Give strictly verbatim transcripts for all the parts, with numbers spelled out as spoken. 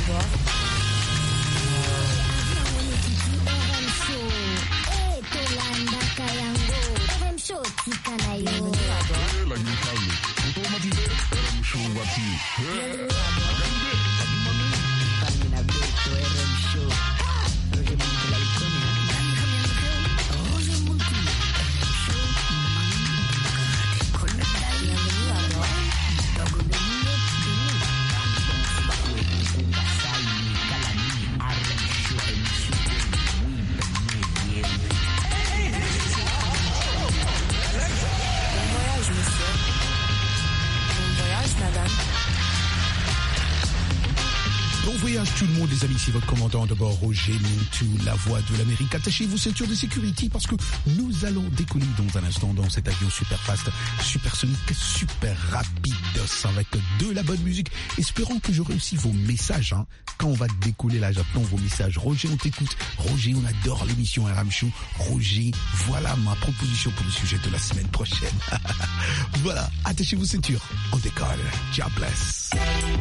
Tout le monde, les amis, c'est votre commandant de bord, Roger Mintou, la voix de l'Amérique. Attachez-vous ceinture de sécurité parce que nous allons décoller dans un instant dans cet avion super fast, supersonique, super rapide, avec de la bonne musique. Espérons que j'aurai aussi vos messages. Hein. Quand on va décoller là, j'attends vos messages. Roger, on t'écoute. Roger, on adore l'émission R M Show. Roger, voilà ma proposition pour le sujet de la semaine prochaine. Voilà, attachez-vous ceinture. On décolle. God bless.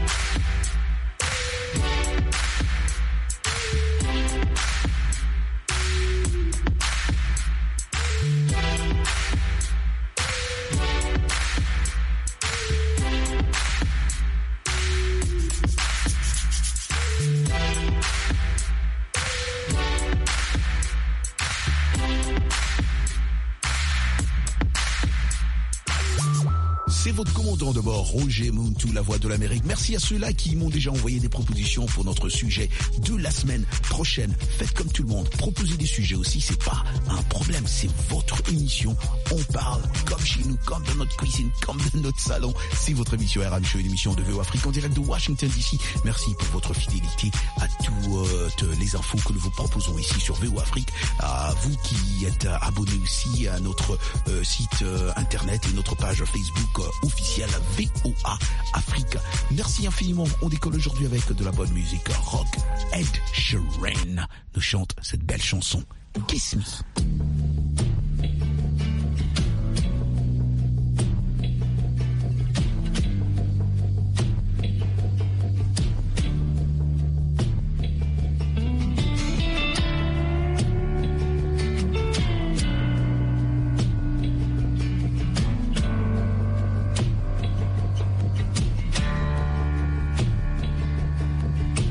C'est votre commandant de bord, Roger Mintou, la voix de l'Amérique. Merci à ceux-là qui m'ont déjà envoyé des propositions pour notre sujet de la semaine prochaine. Faites comme tout le monde, proposez des sujets aussi, c'est pas un problème, c'est votre émission. On parle comme chez nous, comme dans notre cuisine, comme dans notre salon. C'est votre émission R M Show, une émission de V O Afrique en direct de Washington D C. Merci pour votre fidélité à toutes euh, les infos que nous vous proposons ici sur V O Afrique. À vous qui êtes abonnés aussi à notre euh, site euh, internet et notre page Facebook euh, officielle V O A Afrique. Merci infiniment. On décolle aujourd'hui avec de la bonne musique rock. Ed Sheeran nous chante cette belle chanson Kiss Me.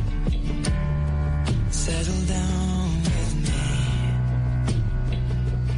Settle down with me.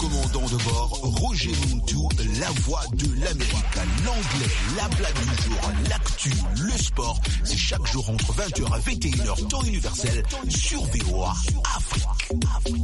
commandant de bord, Roger Muntu, la voix de l'Amérique. L'anglais, la blague du jour, l'actu, le sport, c'est chaque jour entre vingt heures et vingt et une heures, temps universel, sur V O A Afrique. Afrique.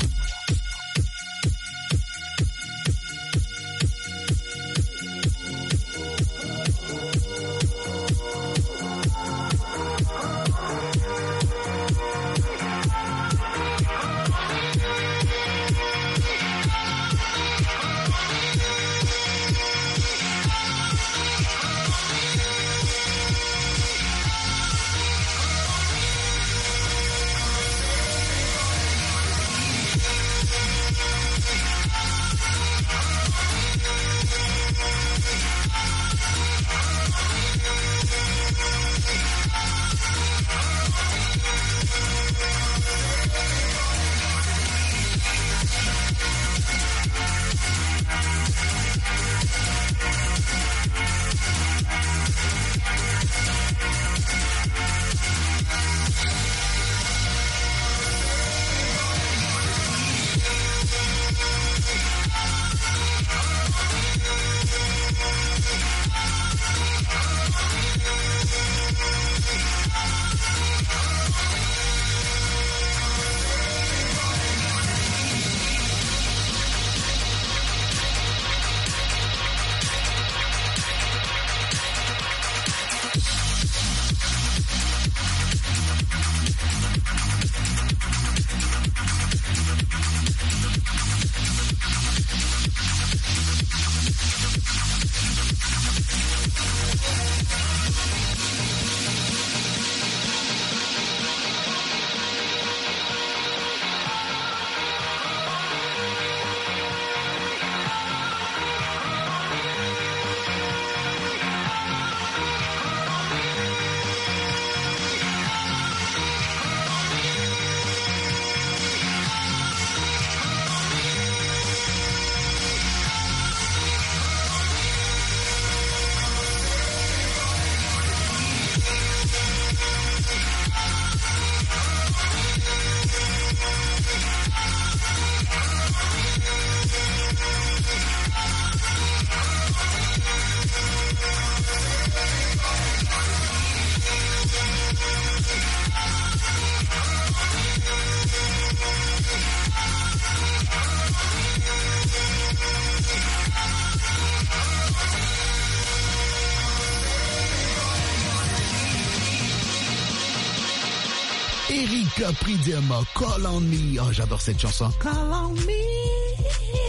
Erika Pridema, Call on Me. Oh, j'adore cette chanson. Call on Me.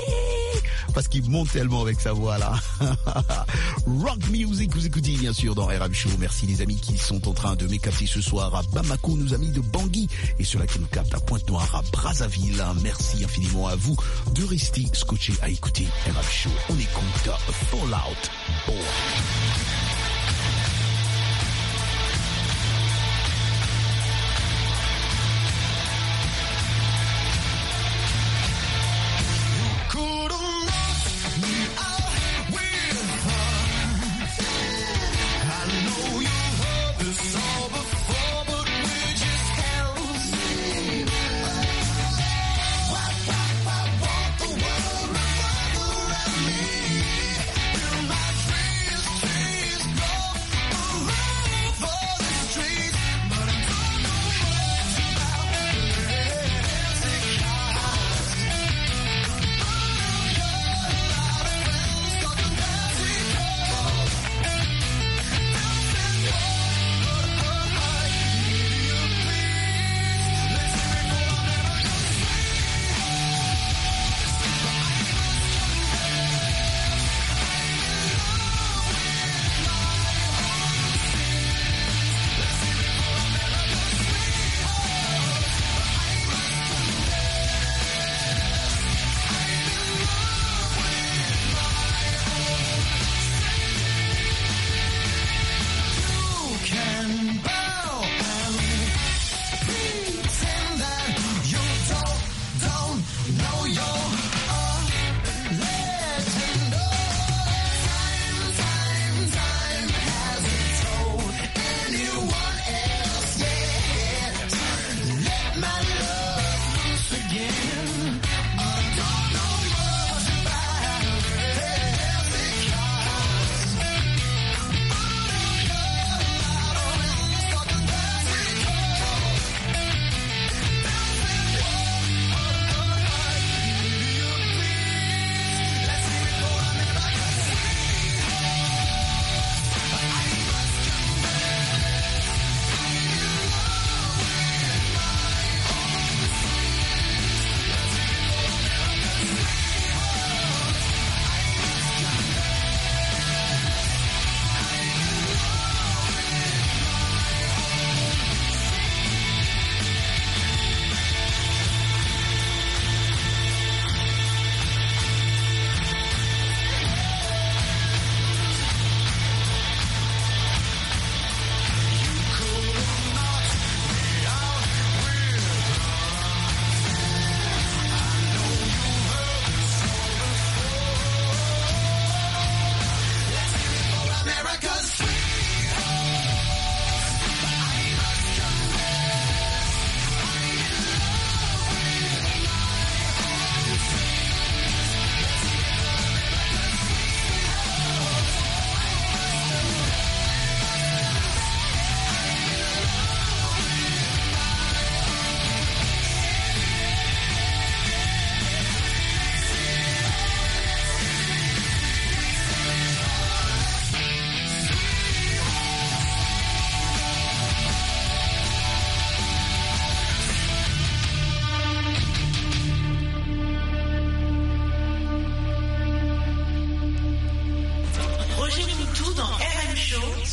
Parce qu'il monte tellement avec sa voix là. Rock Music, vous écoutez bien sûr dans R M Show. Merci les amis qui sont en train de m'écapter ce soir à Bamako, nos amis de Bangui, et ceux-là qui nous captent à Pointe-Noire, à Brazzaville. Merci infiniment à vous de rester scotchés à écouter R M Show. On écoute Fallout Boy.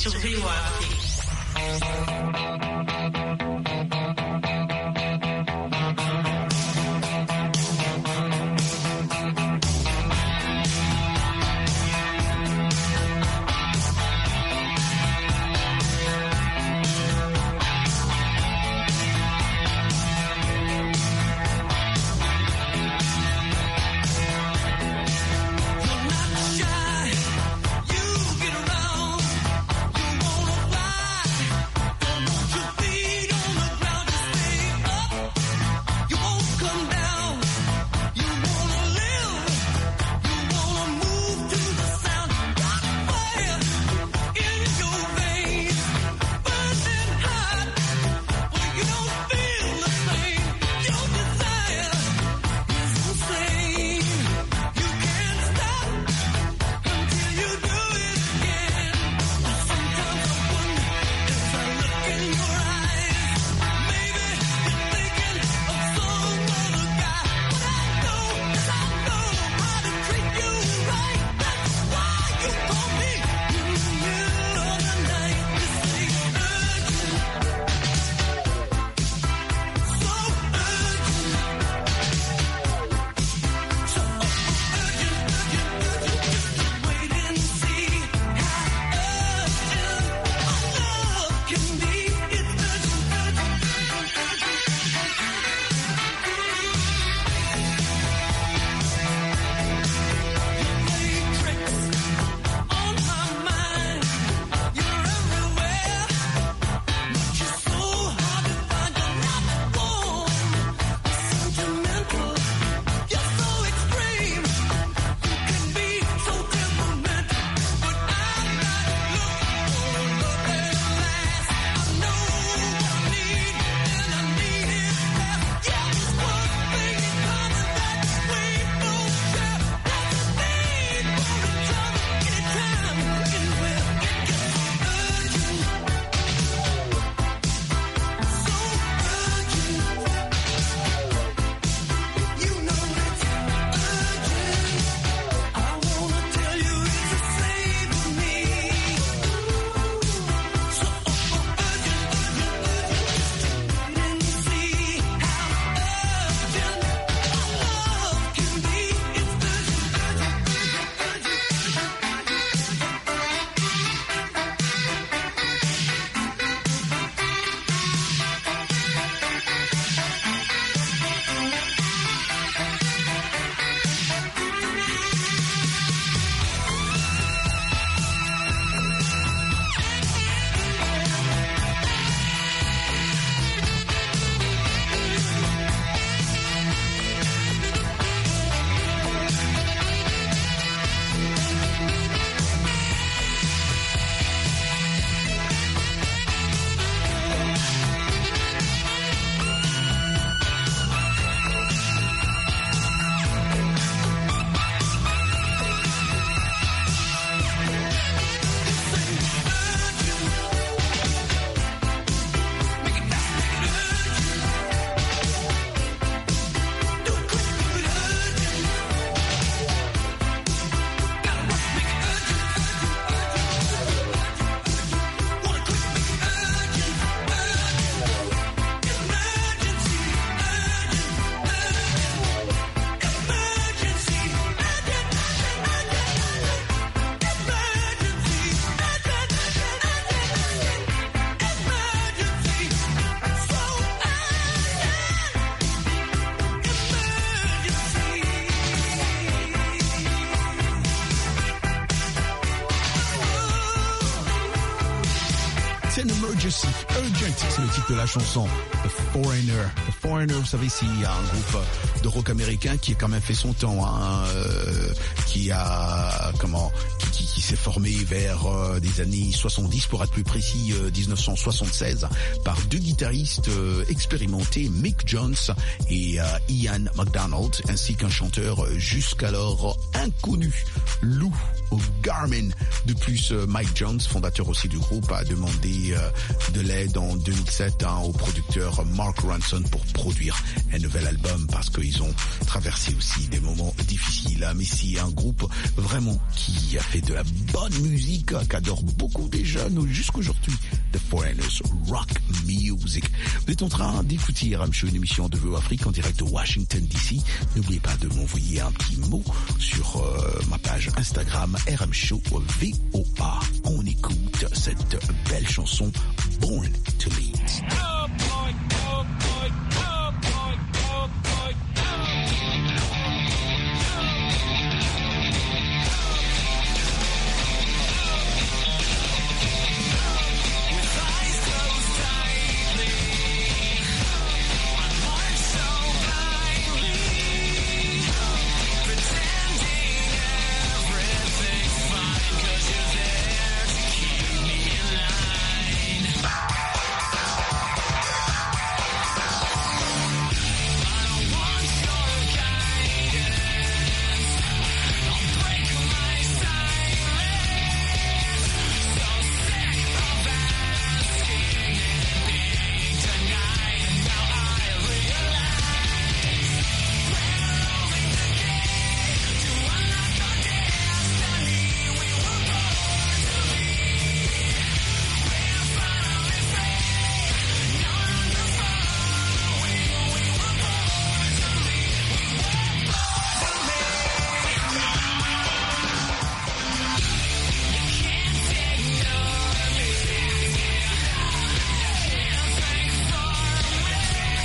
sur V O A Afrique. An Emergency, Urgent, c'est le titre de la chanson. The Foreigner. The Foreigner, vous savez, c'est un groupe de rock américain qui a quand même fait son temps, hein, euh, qui a, comment, qui, qui, qui s'est formé vers euh, des années soixante-dix, pour être plus précis, euh, dix-neuf cent soixante-seize, par deux guitaristes euh, expérimentés, Mick Jones et euh, Ian MacDonald, ainsi qu'un chanteur jusqu'alors inconnu, Lou au Garmin. De plus, Mike Jones, fondateur aussi du groupe, a demandé euh, de l'aide en deux mille sept hein, au producteur Mark Ronson pour produire un nouvel album parce qu'ils ont traversé aussi des moments difficiles. Mais c'est un groupe vraiment qui a fait de la bonne musique, qu'adore beaucoup des jeunes jusqu'aujourd'hui. The Foreigners Rock Music. Vous êtes en train d'écouter R M Show, une émission de V O Afrique en direct de Washington D C. N'oubliez pas de m'envoyer un petit mot sur euh, ma page Instagram R M Show V O A. On écoute cette belle chanson Born to Lead. Oh boy, oh boy, oh boy, oh boy, with eyes closed tightly, I march so blindly, pretending everything's fine, 'cause you're there to keep me in line. I don't want your guidance, I'll break my silence, so sick of asking and being denied, and now I realize we're only the game to unlock our destiny. We were born to lead, we're finally free, no longer following. We were born to lead, we were born to lead. You can't ignore me, you can't take from me.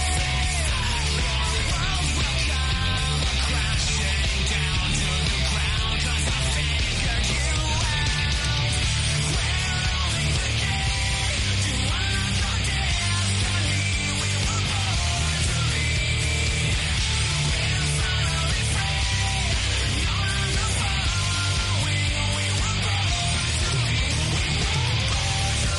Your world will come crashing down to the ground, 'cause I figured you out. We're only the game to unlock our destiny. We were born to lead, we're finally free, no longer following. We were born to lead, we were born to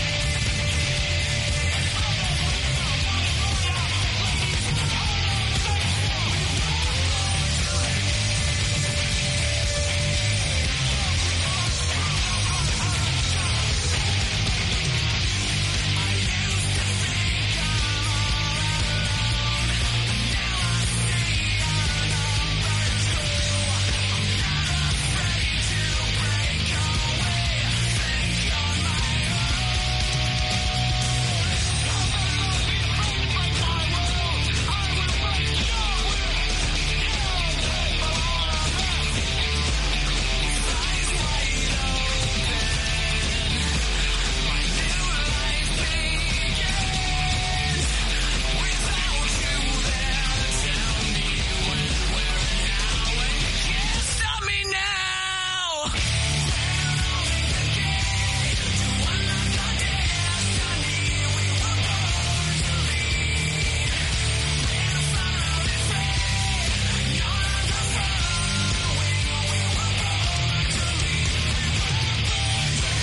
stop me now. To unlock our destiny, we were born to lead, we're finally free, no longer following. We were born to lead, we were born to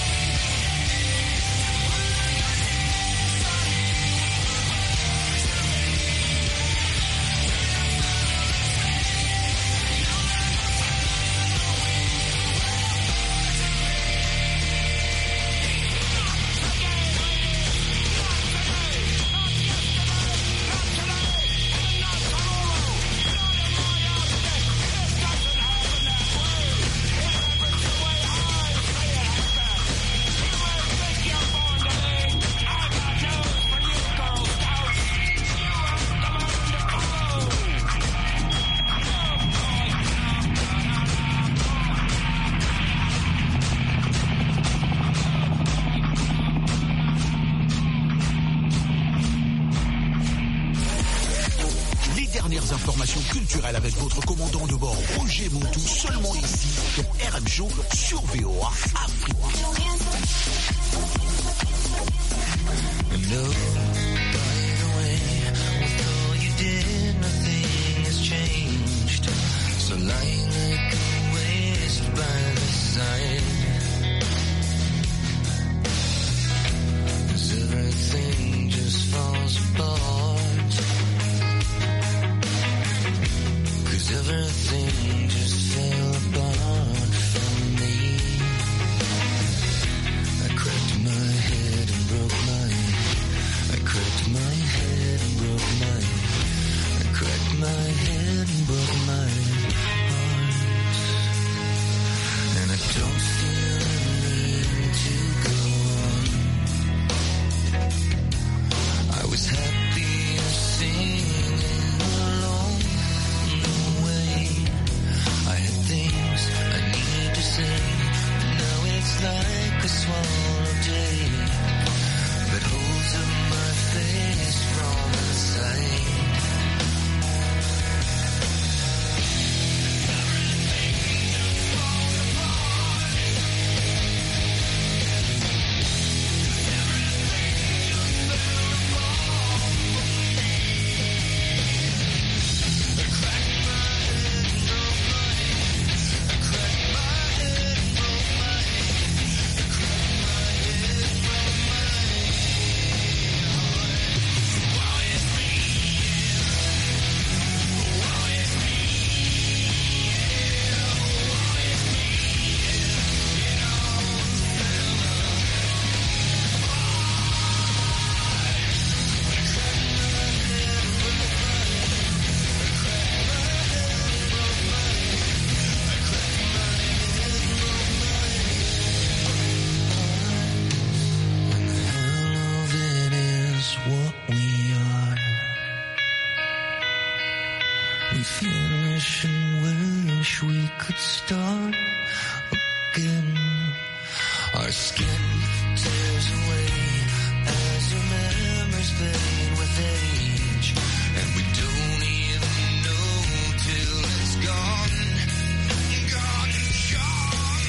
Les dernières informations culturelles avec votre commandant de bord Roger Montou, seulement ici sur R M Show sur V O A Afrique. No, by the way, with all you did, nothing has changed. So lying like a waste by the side, 'cause everything just falls apart. 'Cause everything just fell apart from We finish and wish we could start again. Our skin tears away as our memories fade with age, and we don't even know till it's gone, gone, gone.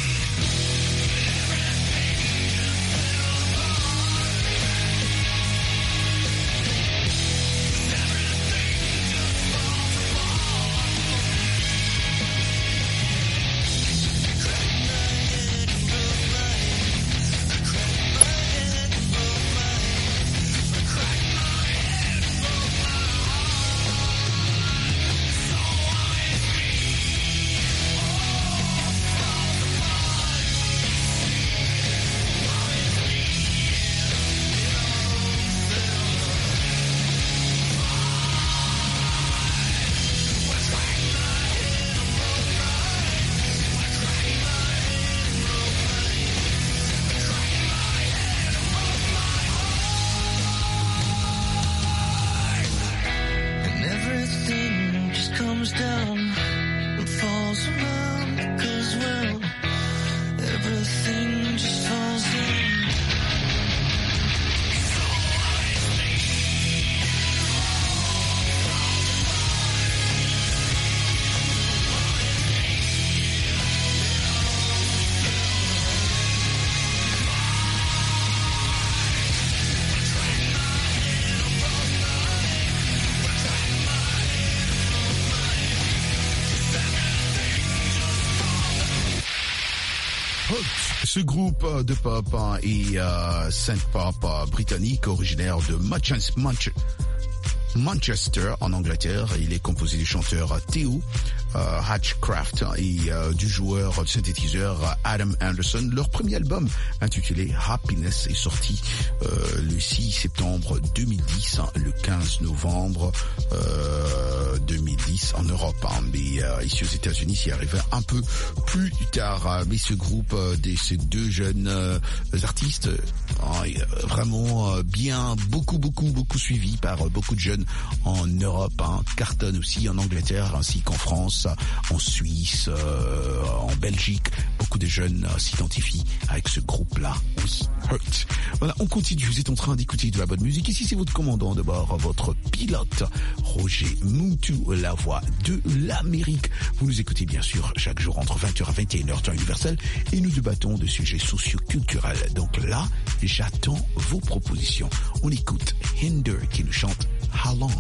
And everything just comes down and falls around because, well, everything just falls down. Hot, ce groupe de pop hein, est euh, synth pop euh, britannique originaire de Manchester, Manchester, Manchester en Angleterre. Il est composé du chanteur Theo euh, Hatchcraft et euh, du joueur du synthétiseur Adam Anderson. Leur premier album intitulé Happiness est sorti euh, le six septembre deux mille dix, hein, le quinze novembre euh, deux mille dix en Europe. Hein, mais euh, ici aux États-Unis, c'est arrivé un peu plus tard. Hein, mais ce groupe, euh, de ces deux jeunes euh, artistes, euh, vraiment euh, bien, beaucoup, beaucoup, beaucoup suivi par euh, beaucoup de jeunes en Europe, hein, cartonne aussi en Angleterre ainsi qu'en France, en Suisse, euh, en Belgique. Beaucoup de jeunes euh, s'identifient avec ce groupe-là. Oui, Hurt. Voilà, on continue. Vous êtes en train d'écouter de la bonne musique. Ici, c'est votre commandant de bord, votre pilote, Roger Moutou, la voix de l'Amérique. Vous nous écoutez bien sûr chaque jour entre vingt heures à vingt et une heures temps universel et nous débattons de sujets socio-culturels. Donc là, j'attends vos propositions. On écoute Hinder qui nous chante How Long?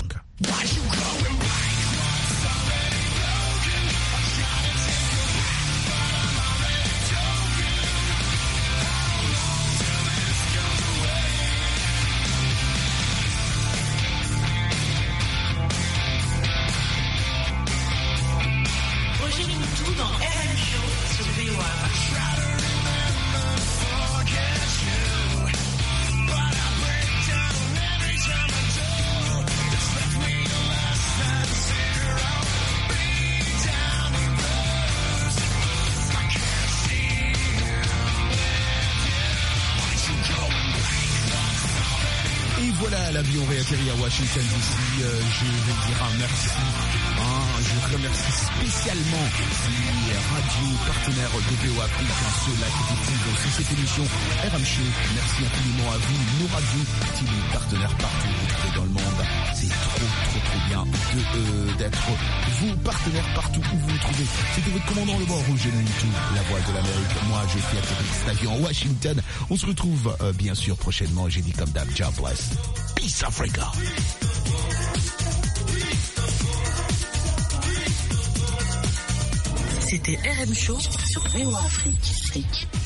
Roger Moutou dans R M Show sur V O A. Et voilà, l'avion réatterrit à Washington D C. Euh, je vais dire un merci. Hein, je remercie spécialement les radios partenaires de V O A Afrique, hein, ceux-là qui diffusent aussi cette émission R M Show. Merci infiniment à vous, nos radios, les partenaires partout où vous trouvez dans le monde. C'est trop, trop, trop bien de euh, d'être vos partenaires partout où vous vous trouvez. C'était votre commandant le bord, Roger Moutou, la voix de l'Amérique. Moi, je suis atterri cet avion à Washington. On se retrouve euh, bien sûr prochainement. J'ai dit comme d'hab, God bless. Peace Africa. C'était R M Show sur V O A Afrique.